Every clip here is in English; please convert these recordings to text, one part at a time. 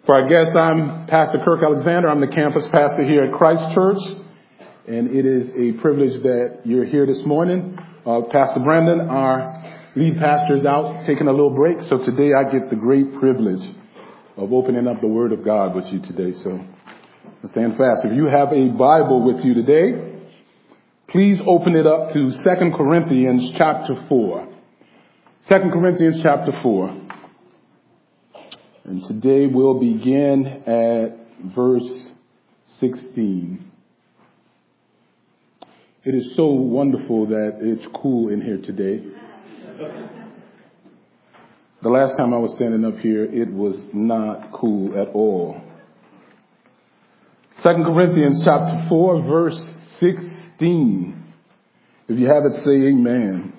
For our guests, I'm Pastor Kirk Alexander. I'm the campus pastor here at Christ Church, and it is a privilege that you're here this morning. Pastor Brandon, our lead pastor, is out taking a little break, so today I get the great privilege of opening up the Word of God with you today. So stand fast. If you have a Bible with you today, please open it up to 2 Corinthians chapter 4. 2 Corinthians chapter 4. And today we'll begin at verse 16. It is so wonderful that it's cool in here today. The last time I was standing up here, it was not cool at all. 2 Corinthians chapter 4, verse 16. If you have it, say amen.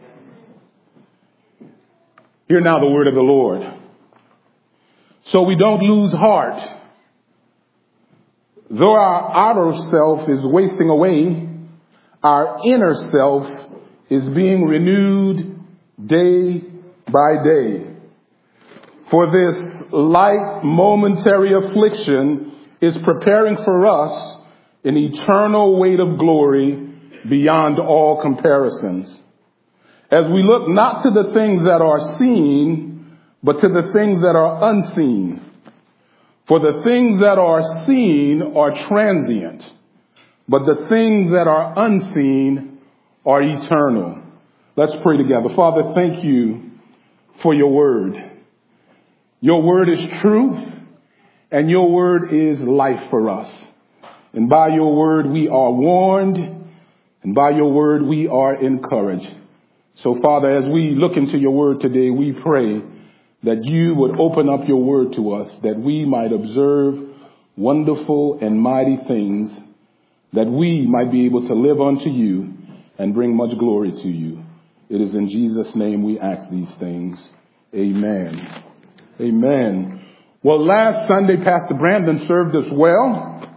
Hear now the word of the Lord. So we don't lose heart. Though our outer self is wasting away, our inner self is being renewed day by day. For this light momentary affliction is preparing for us an eternal weight of glory beyond all comparisons. As we look not to the things that are seen, but to the things that are unseen. For the things that are seen are transient, but the things that are unseen are eternal. Let's pray together. Father, thank you for your word. Your word is truth, and your word is life for us. And by your word we are warned, and by your word we are encouraged. So, Father, as we look into your word today, we pray that you would open up your word to us, that we might observe wonderful and mighty things, that we might be able to live unto you and bring much glory to you. It is in Jesus' name we ask these things. Amen. Amen. Well, last Sunday, Pastor Brandon served us well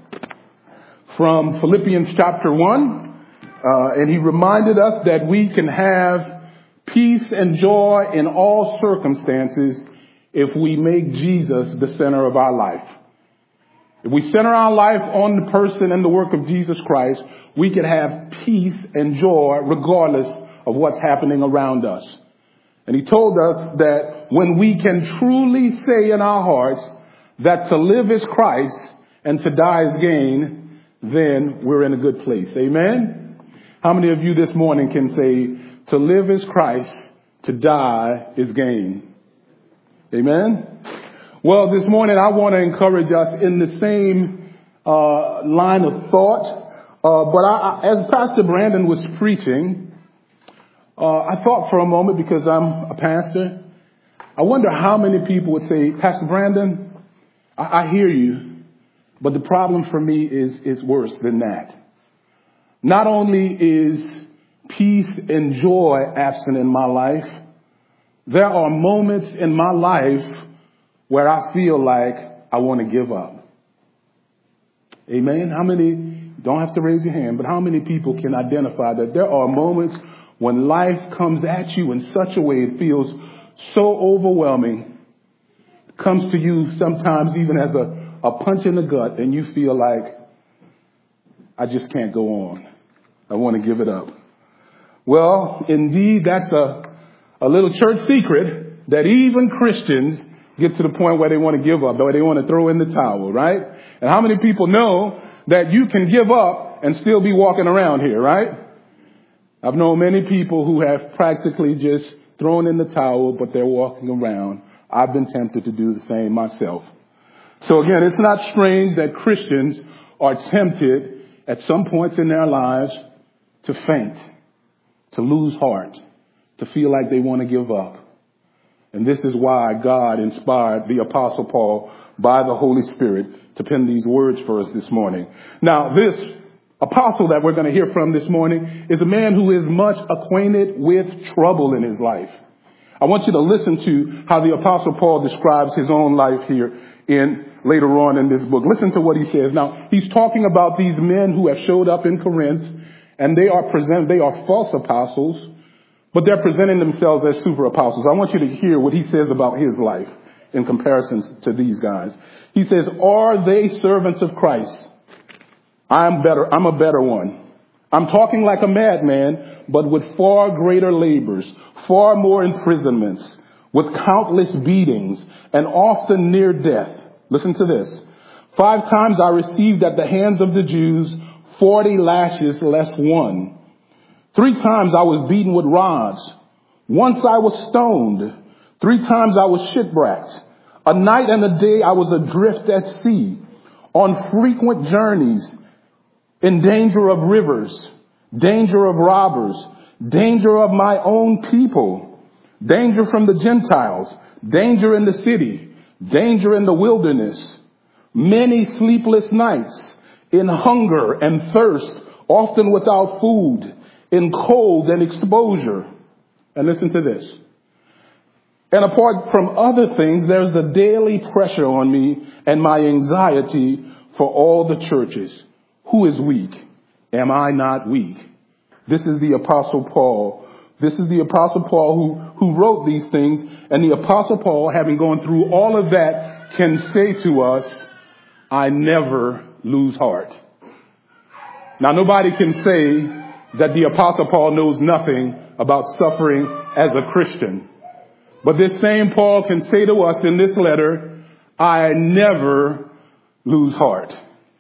from Philippians chapter 1, and he reminded us that we can have peace and joy in all circumstances if we make Jesus the center of our life. If we center our life on the person and the work of Jesus Christ, we can have peace and joy regardless of what's happening around us. And he told us that when we can truly say in our hearts that to live is Christ and to die is gain, then we're in a good place. Amen? How many of you this morning can say, to live is Christ, to die is gain? Amen? Well, this morning I want to encourage us in the same line of thought. But as Pastor Brandon was preaching, I thought for a moment, because I'm a pastor, I wonder how many people would say, Pastor Brandon, I hear you, but the problem for me is worse than that. Not only is peace and joy absent in my life, there are moments in my life where I feel like I want to give up. Amen? How many, don't have to raise your hand, but how many people can identify that there are moments when life comes at you in such a way it feels so overwhelming, it comes to you sometimes even as a punch in the gut, and you feel like, I just can't go on. I want to give it up. Well, indeed, that's a little church secret that even Christians get to the point where they want to give up, or they want to throw in the towel, right? And how many people know that you can give up and still be walking around here, right? I've known many people who have practically just thrown in the towel, but they're walking around. I've been tempted to do the same myself. So again, it's not strange that Christians are tempted at some points in their lives to faint, to lose heart, to feel like they want to give up. And this is why God inspired the Apostle Paul by the Holy Spirit to pen these words for us this morning. Now, this apostle that we're going to hear from this morning is a man who is much acquainted with trouble in his life. I want you to listen to how the Apostle Paul describes his own life here later on in this book. Listen to what he says. Now, he's talking about these men who have showed up in Corinth, and they are false apostles, but they're presenting themselves as super apostles. I want you to hear what he says about his life. in comparison to these guys. He says, are they servants of Christ? I'm a better one. I'm talking like a madman, but with far greater labors, far more imprisonments, with countless beatings, and often near death. Listen to this. 5 times I received at the hands of the Jews 40 lashes less one. 3 times I was beaten with rods. Once I was stoned. 3 times I was shipwrecked. A night and a day I was adrift at sea, on frequent journeys, in danger of rivers, danger of robbers, danger of my own people, danger from the Gentiles, danger in the city, danger in the wilderness, many sleepless nights, in hunger and thirst, often without food, in cold and exposure. And listen to this. And apart from other things, there's the daily pressure on me and my anxiety for all the churches. Who is weak? Am I not weak? This is the Apostle Paul. This is the Apostle Paul who wrote these things. And the Apostle Paul, having gone through all of that, can say to us, I never lose heart. Now, nobody can say that the Apostle Paul knows nothing about suffering as a Christian. But this same Paul can say to us in this letter, I never lose heart.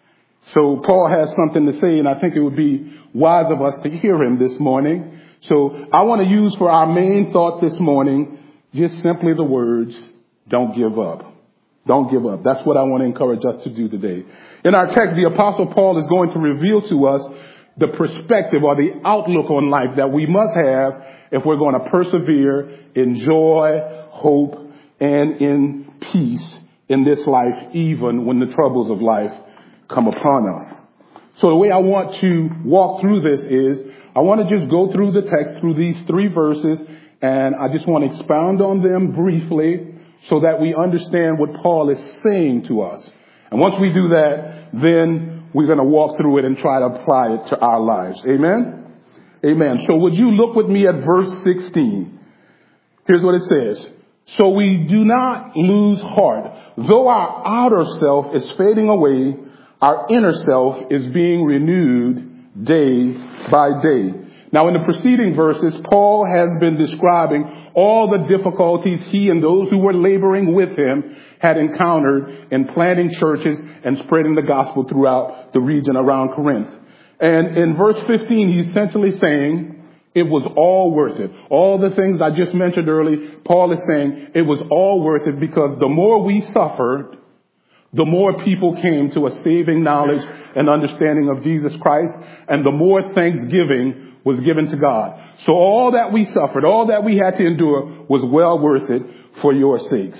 So Paul has something to say, and I think it would be wise of us to hear him this morning. So I want to use for our main thought this morning just simply the words, don't give up. Don't give up. That's what I want to encourage us to do today. In our text, the Apostle Paul is going to reveal to us the perspective or the outlook on life that we must have if we're going to persevere in joy, hope, and in peace in this life, even when the troubles of life come upon us. So the way I want to walk through this is I want to just go through the text through these 3 verses, and I just want to expound on them briefly so that we understand what Paul is saying to us. And once we do that, then we're going to walk through it and try to apply it to our lives. Amen? Amen. So would you look with me at verse 16? Here's what it says. So we do not lose heart. Though our outer self is fading away, our inner self is being renewed day by day. Now, in the preceding verses, Paul has been describing all the difficulties he and those who were laboring with him had encountered in planting churches and spreading the gospel throughout the region around Corinth. And in verse 15, he's essentially saying it was all worth it. All the things I just mentioned earlier, Paul is saying it was all worth it because the more we suffered, the more people came to a saving knowledge and understanding of Jesus Christ, and the more thanksgiving was given to God. So all that we suffered, all that we had to endure was well worth it for your sakes.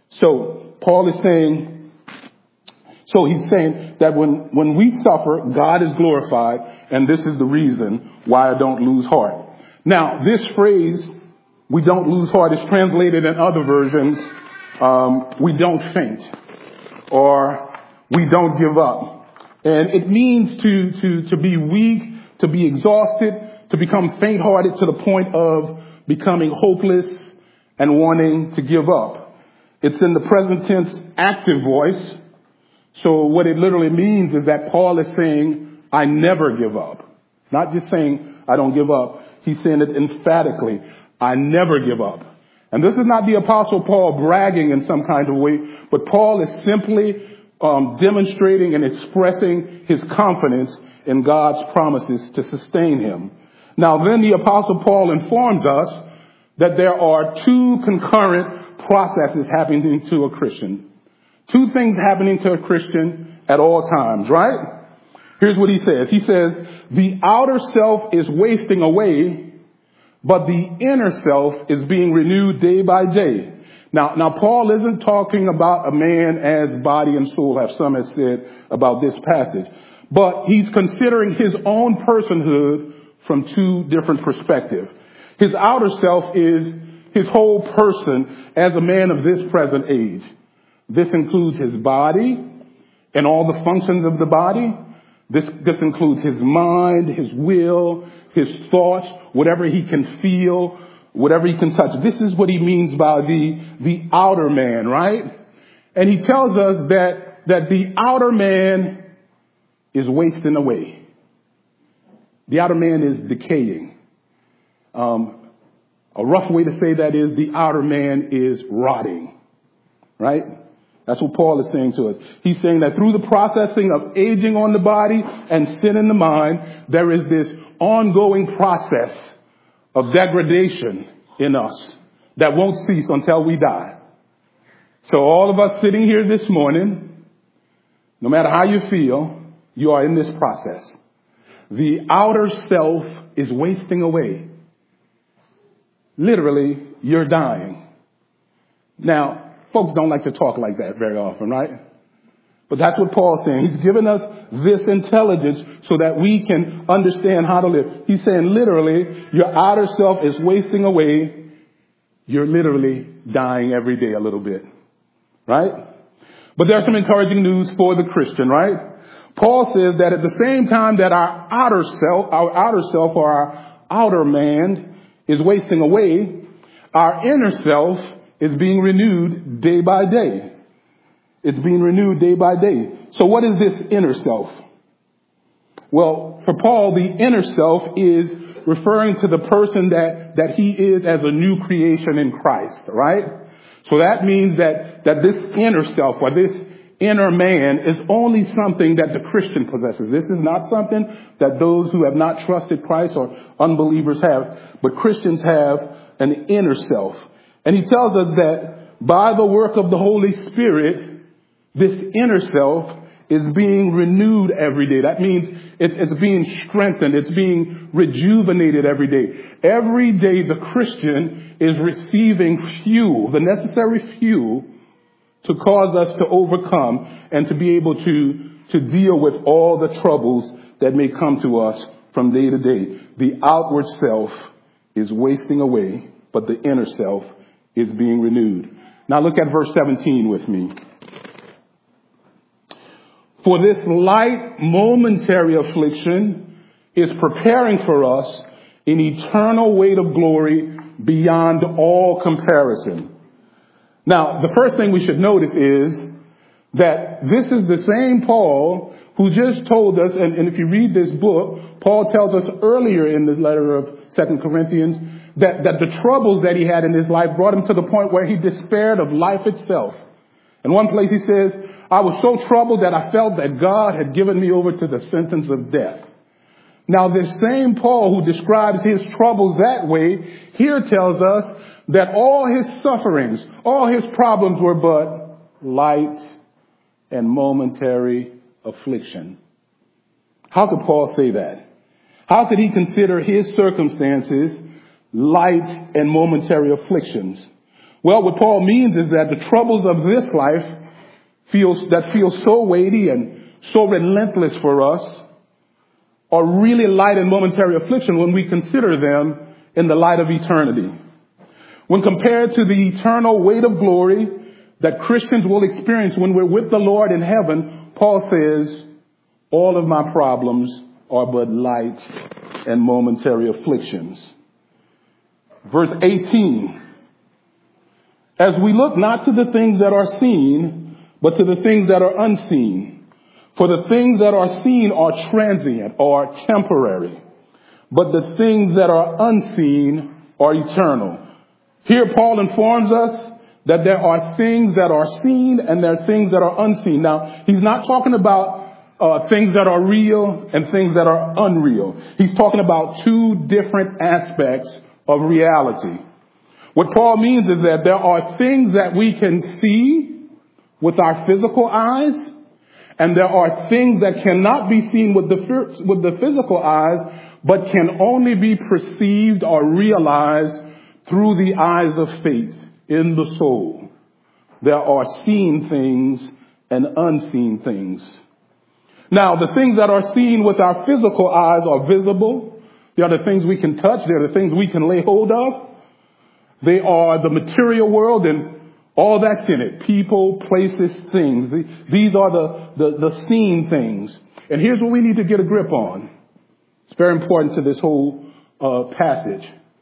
So Paul is saying, he's saying that when we suffer, God is glorified, and this is the reason why I don't lose heart. Now, this phrase, we don't lose heart, is translated in other versions, we don't faint, or we don't give up. And it means to be weak, to be exhausted, to become faint-hearted to the point of becoming hopeless and wanting to give up. It's in the present tense active voice. So what it literally means is that Paul is saying, I never give up. Not just saying, I don't give up. He's saying it emphatically. I never give up. And this is not the Apostle Paul bragging in some kind of way, but Paul is simply demonstrating and expressing his confidence in God's promises to sustain him. Now, then the Apostle Paul informs us that there are 2 concurrent processes happening to a Christian. 2 things happening to a Christian at all times, right? Here's what he says. He says, the outer self is wasting away, but the inner self is being renewed day by day. Now, Paul isn't talking about a man as body and soul, as some have said about this passage, but he's considering his own personhood from 2 different perspectives. His outer self is his whole person as a man of this present age. This includes his body and all the functions of the body. This includes his mind, his will, his thoughts, whatever he can feel, whatever he can touch. This is what he means by the outer man, right? And he tells us that the outer man is wasting away. The outer man is decaying. A rough way to say that is the outer man is rotting, right? That's what Paul is saying to us. He's saying that through the processing of aging on the body and sin in the mind, there is this ongoing process of degradation in us that won't cease until we die. So all of us sitting here this morning, no matter how you feel, you are in this process. The outer self is wasting away. Literally, you're dying. Now, folks don't like to talk like that very often, right? But that's what Paul's saying. He's given us this intelligence so that we can understand how to live. He's saying literally, your outer self is wasting away. You're literally dying every day a little bit, right? But there's some encouraging news for the Christian, right? Paul says that at the same time that our outer self or our outer man is wasting away, our inner self is being renewed day by day. It's being renewed day by day. So what is this inner self? Well, for Paul, the inner self is referring to the person that he is as a new creation in Christ, right? So that means that this inner self or this inner man is only something that the Christian possesses. This is not something that those who have not trusted Christ or unbelievers have, but Christians have an inner self. And he tells us that by the work of the Holy Spirit, this inner self is being renewed every day. That means it's being strengthened. It's being rejuvenated every day. Every day the Christian is receiving fuel, the necessary fuel to cause us to overcome and to be able to deal with all the troubles that may come to us from day to day. The outward self is wasting away, but the inner self is being renewed. Now look at verse 17 with me. For this light momentary affliction is preparing for us an eternal weight of glory beyond all comparison. Now, the first thing we should notice is that this is the same Paul who just told us, and if you read this book, Paul tells us earlier in this letter of 2 Corinthians that the troubles that he had in his life brought him to the point where he despaired of life itself. In one place he says, I was so troubled that I felt that God had given me over to the sentence of death. Now, this same Paul who describes his troubles that way here tells us that all his sufferings, all his problems were but light and momentary affliction. How could Paul say that? How could he consider his circumstances light and momentary afflictions? Well, what Paul means is that the troubles of this life feel so weighty and so relentless for us are really light and momentary affliction when we consider them in the light of eternity. When compared to the eternal weight of glory that Christians will experience when we're with the Lord in heaven, Paul says, all of my problems are but light and momentary afflictions. Verse 18. As we look not to the things that are seen, but to the things that are unseen. For the things that are seen are transient or temporary, but the things that are unseen are eternal. Here Paul informs us that there are things that are seen and there are things that are unseen. Now, he's not talking about things that are real and things that are unreal. He's talking about two different aspects of reality. What Paul means is that there are things that we can see with our physical eyes, and there are things that cannot be seen with the physical eyes, but can only be perceived or realized through the eyes of faith in the soul. There are seen things and unseen things. Now, the things that are seen with our physical eyes are visible. They are the things we can touch. They are the things we can lay hold of. They are the material world and all that's in it. People, places, things. These are the seen things. And here's what we need to get a grip on. It's very important to this whole passage.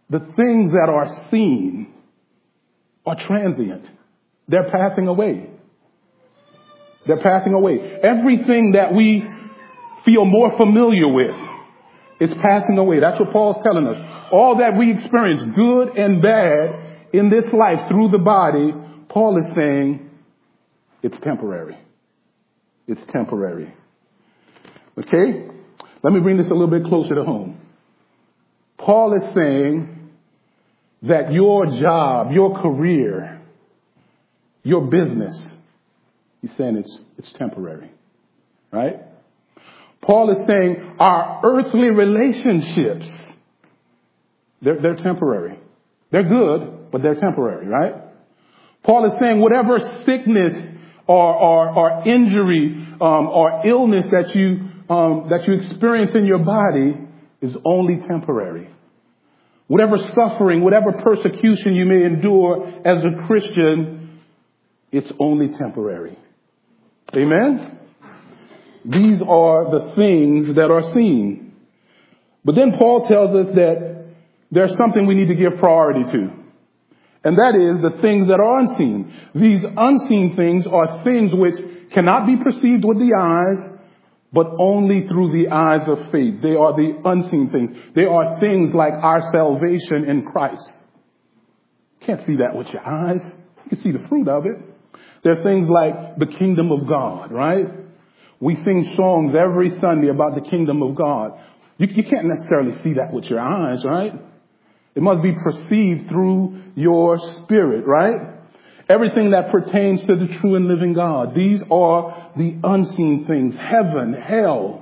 the things that are seen are transient. They're passing away. They're passing away. Everything that we feel more familiar with is passing away. That's what Paul's telling us. All that we experience, good and bad, in this life through the body, Paul is saying it's temporary. It's temporary. Okay? Let me bring this a little bit closer to home. Paul is saying that your job, your career, your business, he's saying it's temporary. Right? Paul is saying our earthly relationships, they're temporary. They're good, but they're temporary, right? Paul is saying whatever sickness or injury or illness that you experience in your body is only temporary. Whatever suffering, whatever persecution you may endure as a Christian, it's only temporary. Amen? These are the things that are seen. But then Paul tells us that there's something we need to give priority to. And that is the things that are unseen. These unseen things are things which cannot be perceived with the eyes, but only through the eyes of faith. They are the unseen things. They are things like our salvation in Christ. You can't see that with your eyes. You can see the fruit of it. There are things like the kingdom of God, right? We sing songs every Sunday about the kingdom of God. You can't necessarily see that with your eyes, right? It must be perceived through your spirit, right? Everything that pertains to the true and living God. These are the unseen things. Heaven, hell.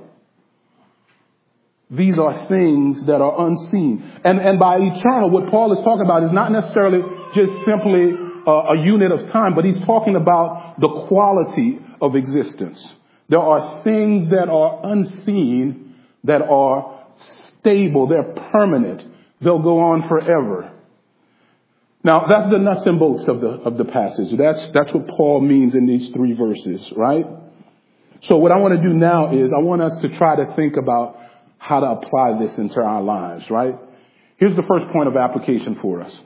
These are things that are unseen. And by eternal, what Paul is talking about is not necessarily just simply a unit of time, but he's talking about the quality of existence. There are things that are unseen that are stable. They're permanent. They'll go on forever. Now, that's the nuts and bolts of the passage. That's what Paul means in these three verses, right? So what I want to do now is I want us to try to think about how to apply this into our lives, right? Here's the first point of application for us.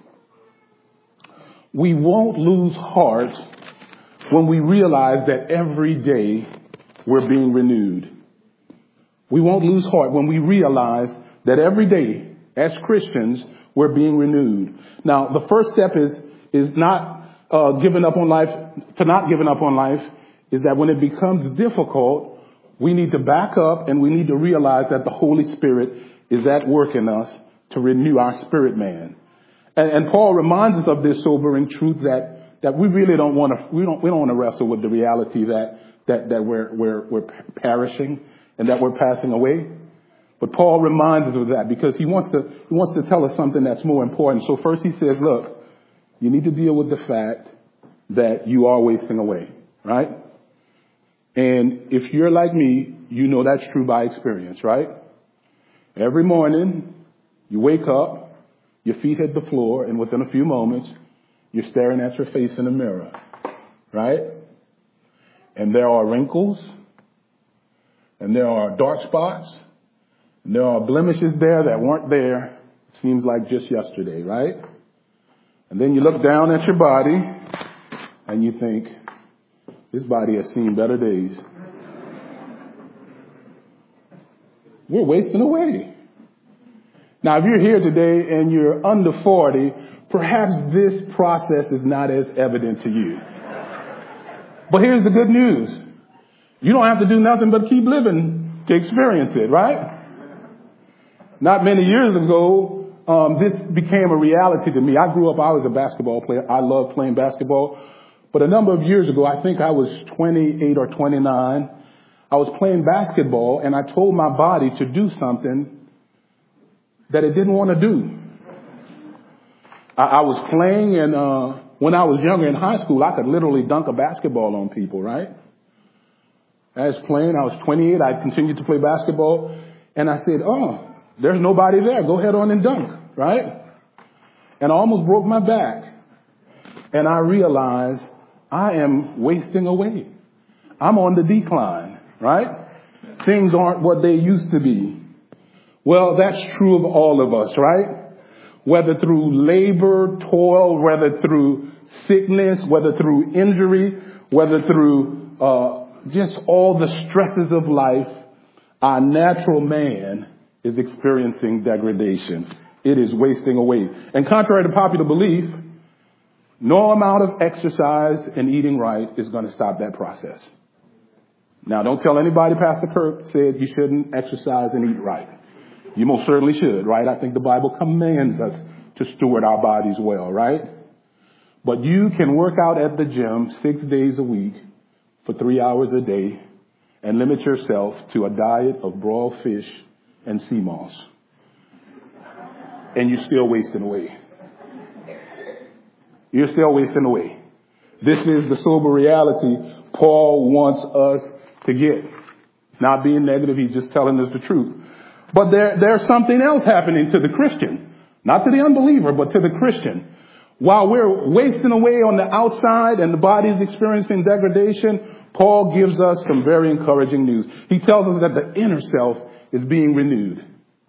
We won't lose heart when we realize that every day we're being renewed. We won't lose heart when we realize that every day, as Christians, we're being renewed. Now, the first step is not giving up on life. To not giving up on life is that when it becomes difficult, we need to back up and we need to realize that the Holy Spirit is at work in us to renew our spirit man. And Paul reminds us of this sobering truth that we really don't want to. We don't want to wrestle with the reality that we're perishing and that we're passing away. But Paul reminds us of that because he wants to tell us something that's more important. So first he says, look, you need to deal with the fact that you are wasting away, right? And if you're like me, you know that's true by experience, right? Every morning you wake up, your feet hit the floor, and within a few moments you're staring at your face in the mirror, right? And there are wrinkles, and there are dark spots, and there are blemishes there that weren't there, seems like just yesterday, right? And then you look down at your body, and you think, this body has seen better days. We're wasting away. Now, if you're here today and you're under 40, perhaps this process is not as evident to you. But here's the good news. You don't have to do nothing but keep living to experience it, right? Not many years ago, this became a reality to me. I grew up, I was a basketball player. I loved playing basketball. But a number of years ago, I think I was 28 or 29, I was playing basketball and I told my body to do something that it didn't want to do. I was playing and when I was younger in high school, I could literally dunk a basketball on people, right? I was playing, I was 28, I continued to play basketball and I said, oh, there's nobody there. Go ahead on and dunk, right? And I almost broke my back. And I realized I am wasting away. I'm on the decline, right? Things aren't what they used to be. Well, that's true of all of us, right? whether through labor, toil, whether through sickness, whether through injury, whether through just all the stresses of life, our natural man is experiencing degradation. It is wasting away. And contrary to popular belief, no amount of exercise and eating right is going to stop that process. Now, don't tell anybody Pastor Kirk said you shouldn't exercise and eat right. You most certainly should, right? I think the Bible commands us to steward our bodies well, right? But you can work out at the gym 6 days a week for 3 hours a day and limit yourself to a diet of broiled fish and sea moss. And you're still wasting away. You're still wasting away. This is the sober reality Paul wants us to get. Not being negative, he's just telling us the truth. But there's something else happening to the Christian. Not to the unbeliever, but to the Christian. While we're wasting away on the outside and the body's experiencing degradation, Paul gives us some very encouraging news. He tells us that the inner self is being renewed.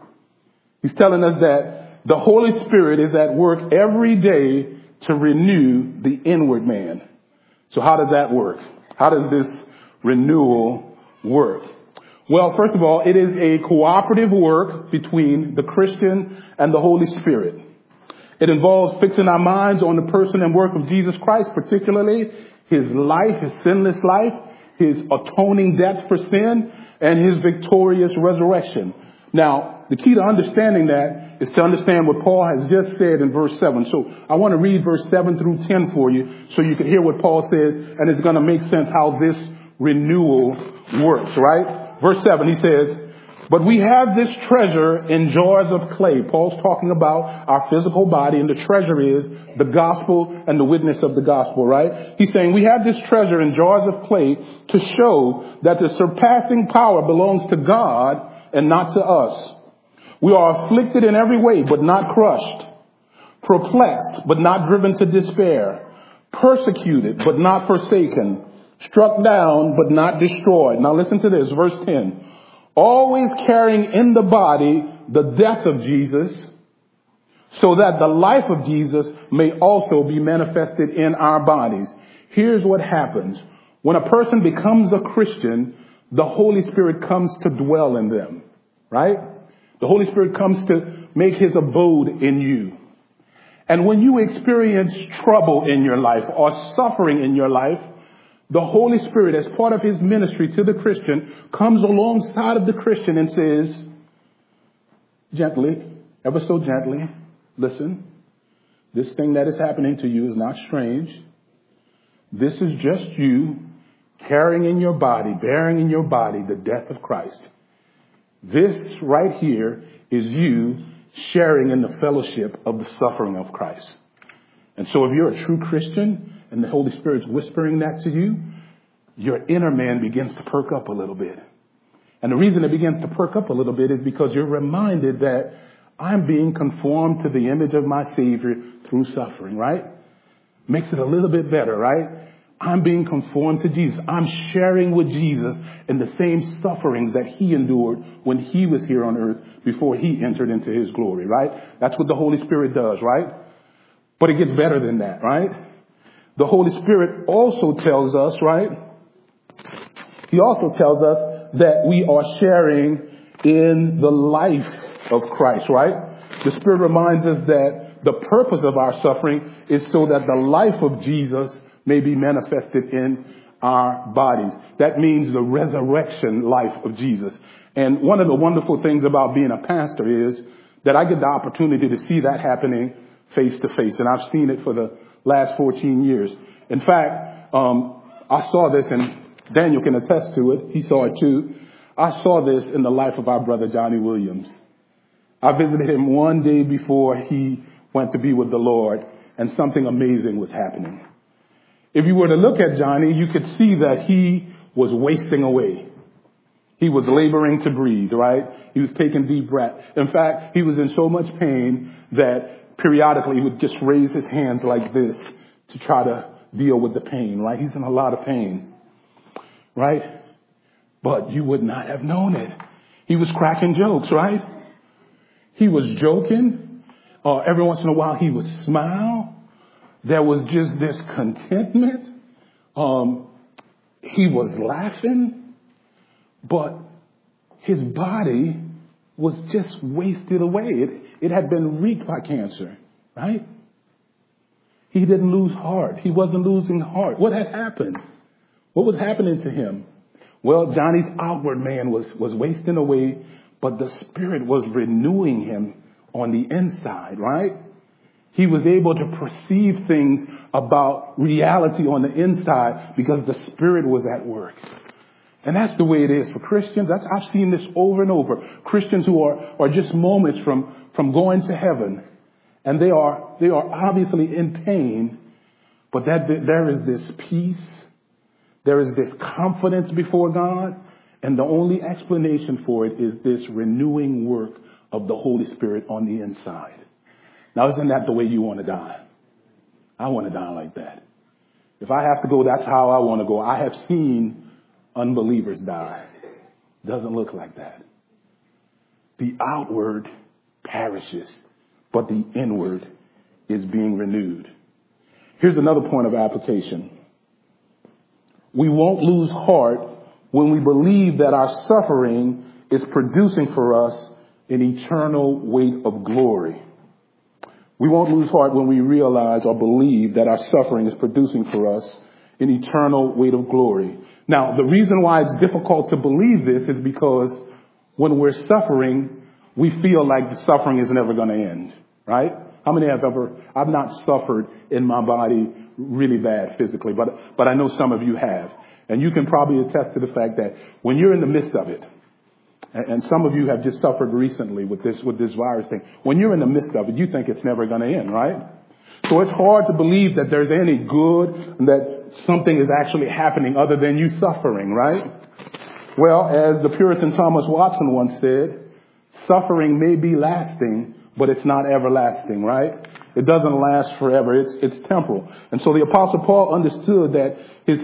He's telling us that the Holy Spirit is at work every day to renew the inward man. So how does that work? How does this renewal work? Well, first of all, it is a cooperative work between the Christian and the Holy Spirit. It involves fixing our minds on the person and work of Jesus Christ, particularly his life, his sinless life, his atoning death for sin, and his victorious resurrection. Now, the key to understanding that is to understand what Paul has just said in verse 7. So I want to read verse 7 through 10 for you so you can hear what Paul says, and it's going to make sense how this renewal works, right? Verse 7, he says, "But we have this treasure in jars of clay." Paul's talking about our physical body, and the treasure is the gospel and the witness of the gospel, right? He's saying we have this treasure in jars of clay to show that the surpassing power belongs to God and not to us. We are afflicted in every way, but not crushed, perplexed, but not driven to despair, persecuted, but not forsaken, struck down, but not destroyed. Now listen to this, verse 10. "Always carrying in the body the death of Jesus, so that the life of Jesus may also be manifested in our bodies." Here's what happens. When a person becomes a Christian, the Holy Spirit comes to dwell in them, right? The Holy Spirit comes to make his abode in you. And when you experience trouble in your life or suffering in your life, the Holy Spirit, as part of his ministry to the Christian, comes alongside of the Christian and says, gently, ever so gently, "Listen, this thing that is happening to you is not strange. This is just you carrying in your body, bearing in your body the death of Christ. This right here is you sharing in the fellowship of the suffering of Christ." And so if you're a true Christian and the Holy Spirit's whispering that to you, your inner man begins to perk up a little bit. And the reason it begins to perk up a little bit is because you're reminded that I'm being conformed to the image of my Savior through suffering, right? Makes it a little bit better, right? I'm being conformed to Jesus. I'm sharing with Jesus in the same sufferings that he endured when he was here on earth before he entered into his glory, right? That's what the Holy Spirit does, right? But it gets better than that, right? The Holy Spirit also tells us, right? He also tells us that we are sharing in the life of Christ, right? The Spirit reminds us that the purpose of our suffering is so that the life of Jesus may be manifested in our bodies. That means the resurrection life of Jesus. And one of the wonderful things about being a pastor is that I get the opportunity to see that happening face to face. And I've seen it for the last 14 years. In fact, I saw this, and Daniel can attest to it. He saw it too. I saw this in the life of our brother Johnny Williams. I visited him one day before he went to be with the Lord, and something amazing was happening. If you were to look at Johnny, you could see that he was wasting away. He was laboring to breathe, right? He was taking deep breaths. In fact, he was in so much pain that periodically he would just raise his hands like this to try to deal with the pain, right? He's in a lot of pain, right? But you would not have known it. He was cracking jokes, right? He was joking. Every once in a while he would smile. There was just this contentment. He was laughing, but his body was just wasted away. It had been wreaked by cancer, right? He didn't lose heart. He wasn't losing heart. What had happened? What was happening to him? Well, Johnny's outward man was wasting away, but the Spirit was renewing him on the inside, right? He was able to perceive things about reality on the inside because the Spirit was at work. And that's the way it is for Christians. I've seen this over and over. Christians who are just moments from going to heaven. And they are obviously in pain, but there is this peace. There is this confidence before God. And the only explanation for it is this renewing work of the Holy Spirit on the inside. Now, isn't that the way you want to die? I want to die like that. If I have to go, that's how I want to go. I have seen unbelievers die. Doesn't look like that. The outward perishes, but the inward is being renewed. Here's another point of application. We won't lose heart when we believe that our suffering is producing for us an eternal weight of glory. We won't lose heart when we realize or believe that our suffering is producing for us an eternal weight of glory. Now, the reason why it's difficult to believe this is because when we're suffering, we feel like the suffering is never going to end, right? How many I've not suffered in my body really bad physically, but I know some of you have. And you can probably attest to the fact that when you're in the midst of it, and some of you have just suffered recently with this virus thing, when you're in the midst of it, you think it's never going to end, right? So it's hard to believe that there's any good and that something is actually happening other than you suffering, right? Well, as the Puritan Thomas Watson once said, suffering may be lasting, but it's not everlasting, right? It doesn't last forever. It's temporal. And so the Apostle Paul understood that his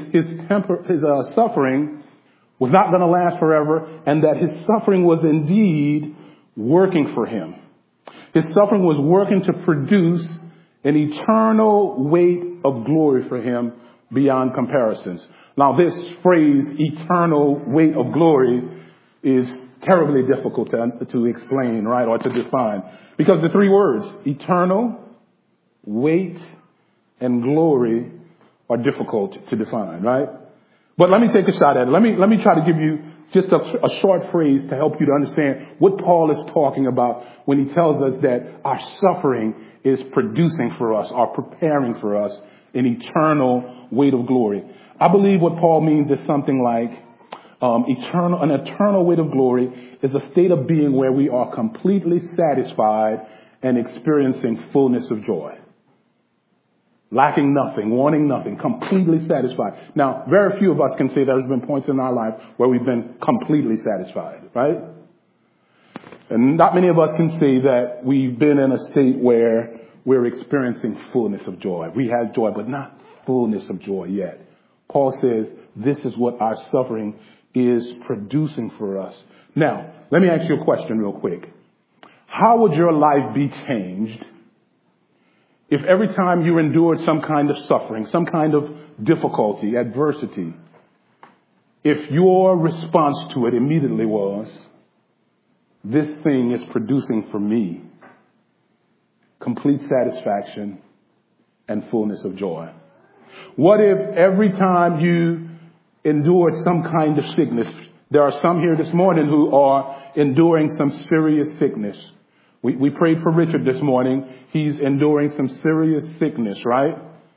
suffering was not going to last forever, and that his suffering was indeed working for him. His suffering was working to produce an eternal weight of glory for him beyond comparisons. Now, this phrase, eternal weight of glory, is terribly difficult to explain, right, or to define. Because the three words, eternal, weight, and glory, are difficult to define, right? But let me take a shot at it. Let me try to give you just a short phrase to help you to understand what Paul is talking about when he tells us that our suffering is producing for us, or preparing for us, an eternal weight of glory. I believe what Paul means is something like an eternal weight of glory is a state of being where we are completely satisfied and experiencing fullness of joy. Lacking nothing, wanting nothing, completely satisfied. Now, very few of us can say there's been points in our life where we've been completely satisfied, right? And not many of us can say that we've been in a state where we're experiencing fullness of joy. We have joy, but not fullness of joy yet. Paul says this is what our suffering is producing for us. Now, let me ask you a question real quick. How would your life be changed if every time you endured some kind of suffering, some kind of difficulty, adversity, if your response to it immediately was, this thing is producing for me complete satisfaction and fullness of joy? What if every time you endured some kind of sickness, there are some here this morning who are enduring some serious sickness. We prayed for Richard this morning. He's enduring some serious sickness, right?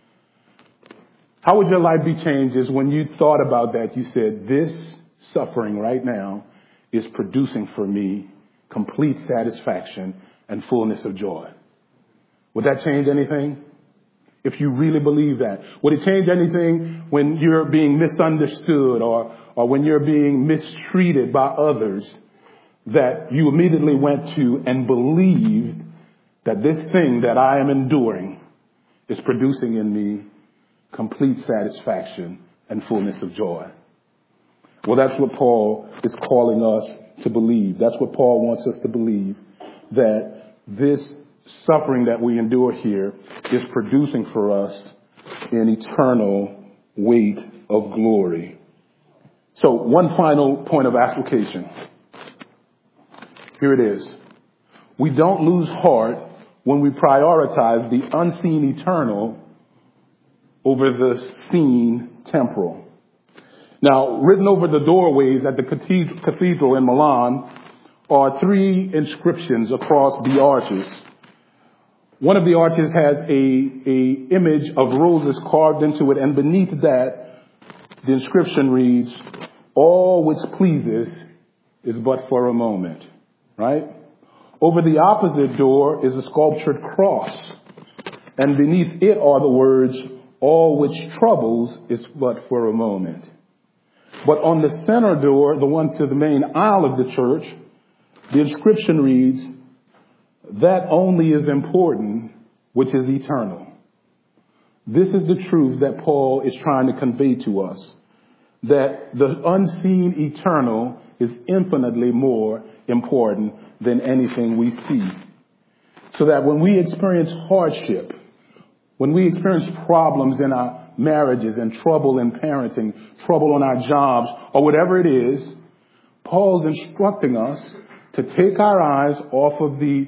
How would your life be changed is when you thought about that, you said, this suffering right now is producing for me complete satisfaction and fullness of joy. Would that change anything? If you really believe that. Would it change anything when you're being misunderstood or when you're being mistreated by others, that you immediately went to and believed that this thing that I am enduring is producing in me complete satisfaction and fullness of joy? Well, that's what Paul is calling us to believe. That's what Paul wants us to believe, that this suffering that we endure here is producing for us an eternal weight of glory. So one final point of application. Here it is. We don't lose heart when we prioritize the unseen eternal over the seen temporal. Now, written over the doorways at the cathedral in Milan are 3 inscriptions across the arches. One of the arches has a image of roses carved into it, and beneath that, the inscription reads, "All which pleases is but for a moment." Right? Over the opposite door is a sculptured cross, and beneath it are the words, "All which troubles is but for a moment." But on the center door, the one to the main aisle of the church, the inscription reads, "That only is important, which is eternal." This is the truth that Paul is trying to convey to us, that the unseen eternal is infinitely more important than anything we see. So that when we experience hardship, when we experience problems in our marriages and trouble in parenting, trouble on our jobs, or whatever it is, Paul's instructing us to take our eyes off of the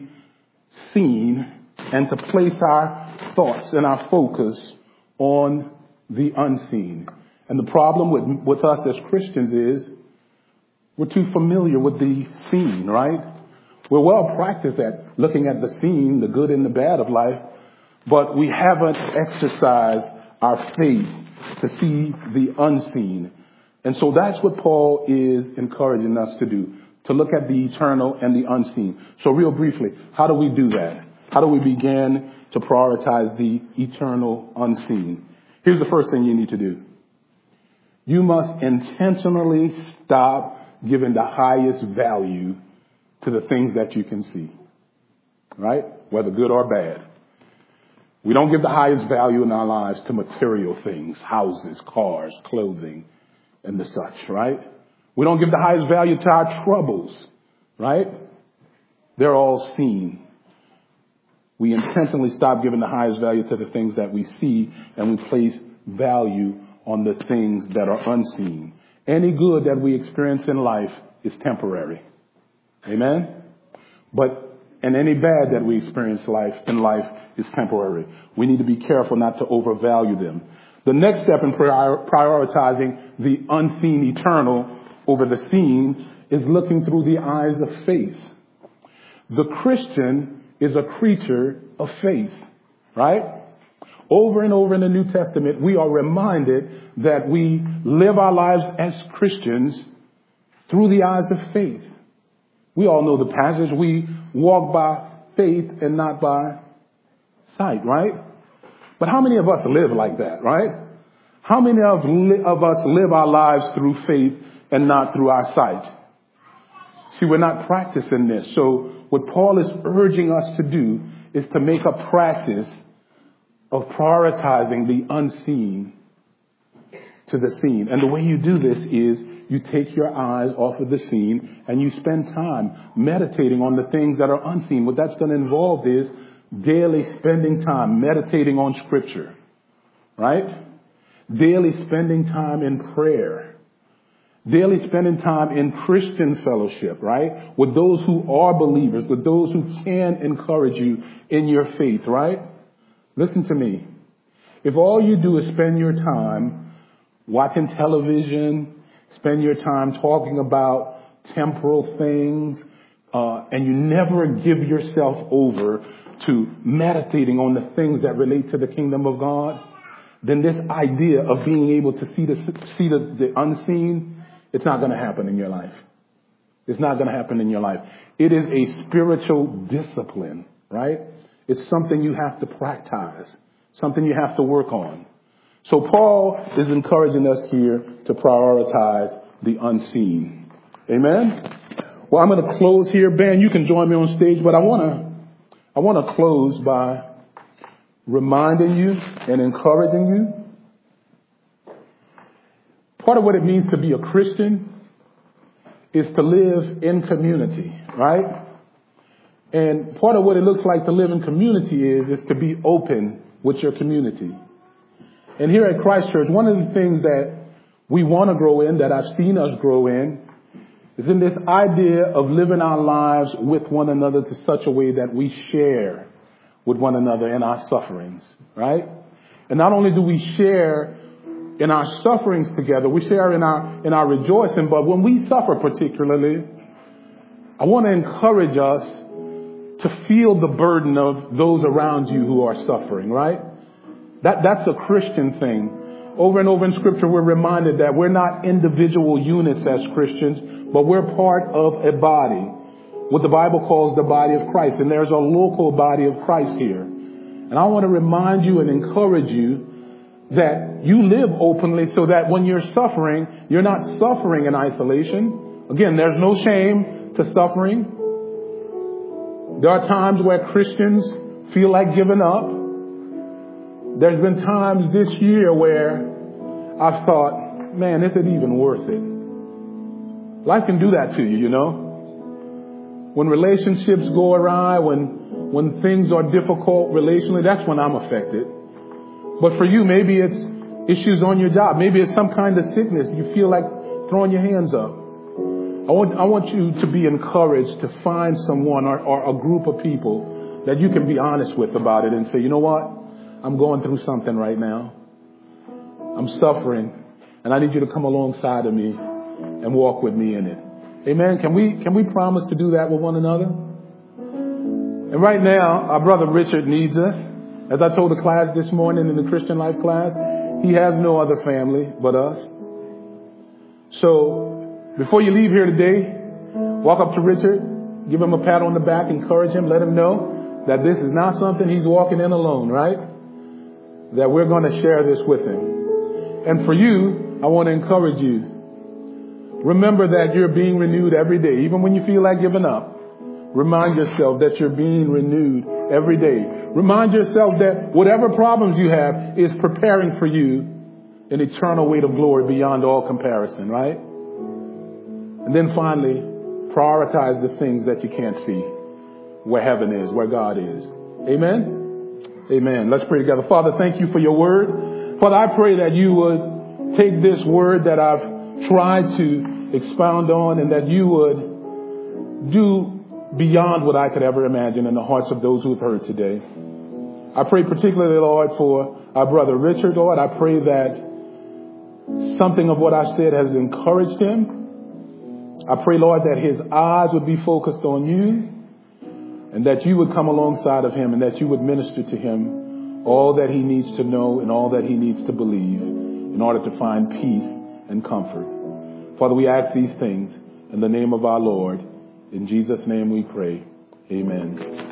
seen and to place our thoughts and our focus on the unseen. And the problem with us as Christians is we're too familiar with the seen, right? We're well practiced at looking at the seen, the good and the bad of life, but we haven't exercised our faith to see the unseen. And so that's what Paul is encouraging us to do, to look at the eternal and the unseen. So real briefly, how do we do that? How do we begin to prioritize the eternal unseen? Here's the first thing you need to do. You must intentionally stop giving the highest value to the things that you can see, right? Whether good or bad. We don't give the highest value in our lives to material things, houses, cars, clothing, and the such, right? We don't give the highest value to our troubles, right? They're all seen. We intentionally stop giving the highest value to the things that we see, and we place value on the things that are unseen. Any good that we experience in life is temporary. Amen? And any bad that we experience in life is temporary. We need to be careful not to overvalue them. The next step in prioritizing the unseen eternal over the seen is looking through the eyes of faith. The Christian is a creature of faith, right? Over and over in the New Testament, we are reminded that we live our lives as Christians through the eyes of faith. We all know the passage. We walk by faith and not by sight, right? But how many of us live like that, right? How many of us live our lives through faith and not through our sight? See, we're not practicing this. So what Paul is urging us to do is to make a practice of prioritizing the unseen to the seen. And the way you do this is you take your eyes off of the seen and you spend time meditating on the things that are unseen. What that's going to involve is daily spending time meditating on Scripture, right? Daily spending time in prayer. Daily spending time in Christian fellowship, right? With those who are believers, with those who can encourage you in your faith, right? Listen to me. If all you do is spend your time watching television, spend your time talking about temporal things, and you never give yourself over to meditating on the things that relate to the kingdom of God, then this idea of being able to see the unseen, it's not going to happen in your life. It's not going to happen in your life. It is a spiritual discipline, right? It's something you have to practice, something you have to work on. So Paul is encouraging us here to prioritize the unseen. Amen? Well, I'm going to close here. Ben, you can join me on stage, but I want to close by reminding you and encouraging you. Part of what it means to be a Christian is to live in community, right? And part of what it looks like to live in community is to be open with your community. And here at Christ Church, one of the things that we want to grow in, that I've seen us grow in, is in this idea of living our lives with one another to such a way that we share with one another in our sufferings, right? And not only do we share in our sufferings together, we share in our rejoicing, but when we suffer particularly, I want to encourage us to feel the burden of those around you who are suffering, right? That's a Christian thing. Over and over in Scripture, we're reminded that we're not individual units as Christians, but we're part of a body, what the Bible calls the body of Christ. And there's a local body of Christ here. And I want to remind you and encourage you that you live openly so that when you're suffering, you're not suffering in isolation. Again, there's no shame to suffering. There are times where Christians feel like giving up. There's been times this year where I've thought, man, is it even worth it? Life can do that to you, you know. When relationships go awry, when things are difficult relationally, that's when I'm affected. But for you, maybe it's issues on your job. Maybe it's some kind of sickness. You feel like throwing your hands up. I want you to be encouraged to find someone or a group of people that you can be honest with about it and say, you know what? I'm going through something right now. I'm suffering, and I need you to come alongside of me and walk with me in it. Amen. Can we promise to do that with one another? And right now, our brother Richard needs us. As I told the class this morning in the Christian Life class, he has no other family but us. So before you leave here today, walk up to Richard, give him a pat on the back, encourage him, let him know that this is not something he's walking in alone, right? That we're going to share this with him. And for you, I want to encourage you. Remember that you're being renewed every day. Even when you feel like giving up, remind yourself that you're being renewed every day. Remind yourself that whatever problems you have is preparing for you an eternal weight of glory beyond all comparison, right? And then finally, prioritize the things that you can't see, where heaven is, where God is. Amen? Amen. Let's pray together. Father, thank you for your word. Father, I pray that you would take this word that I've tried to expound on and that you would do beyond what I could ever imagine in the hearts of those who have heard today. I pray particularly, Lord, for our brother Richard, Lord. I pray that something of what I said has encouraged him. I pray, Lord, that his eyes would be focused on you, and that you would come alongside of him and that you would minister to him all that he needs to know and all that he needs to believe in order to find peace and comfort. Father, we ask these things in the name of our Lord. In Jesus' name we pray. Amen.